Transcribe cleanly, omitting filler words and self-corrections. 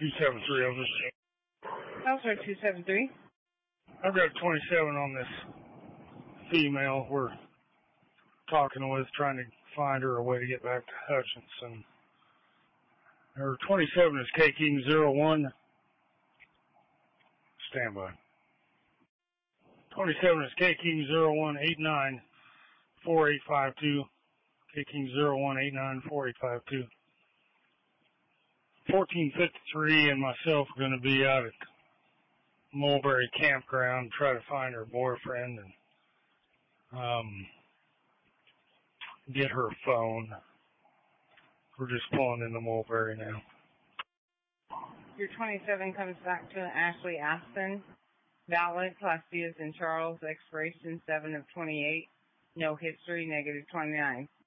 273 over. Officer 273. I've got 27 on this female we're talking with, trying to find her a way to get back to Hutchinson. Her 27 is KQ-01. Standby. 27 is KQ-0189-4852. KQ-0189-4852. 1453 and myself are going to be out at Mulberry Campground, try to find her boyfriend and get her phone. We're just pulling into Mulberry now. Your 27 comes back to Ashley Aspen. Valid, Class C as in Charles, expiration 7 of 28. No history, -29.